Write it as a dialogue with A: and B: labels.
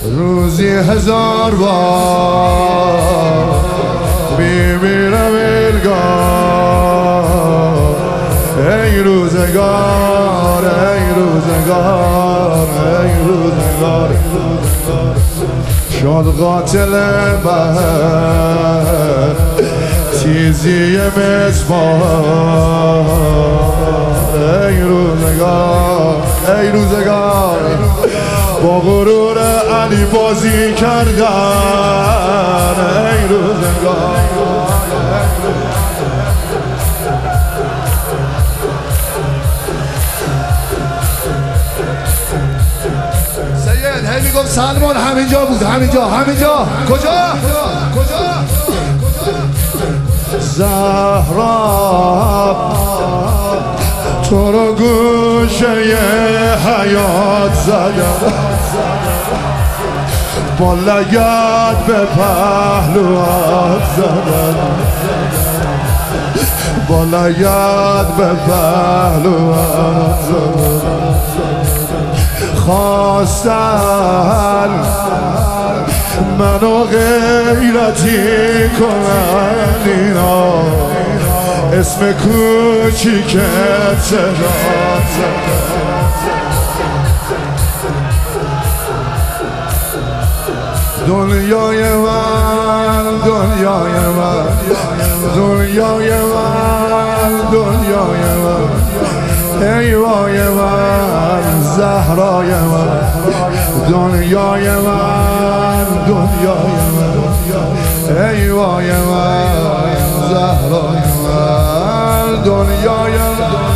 A: روزی 1000 بار میمیرم ایلگار. ای روزگار ای روزگار ای روزگار، شد قاتل من تیزی مسمار. ای روزگار ای روزگار، با غرور علی بازی کردن. ای روزگار سید هی میگم سلمان همینجا بود، همینجا کجا زهرا تو رو گوشه حیات زدم، با لگد به پهلوات زدم، با لگد به پهلوات زدم. خواستن منو غیرتی کنن اینا، اسم کوچیکت صدا دنیای من دنیای من دنیای من دنیای من، ای وای من زهرای من دنیای من دنیای من، ای وای من زهرای من دنیای من.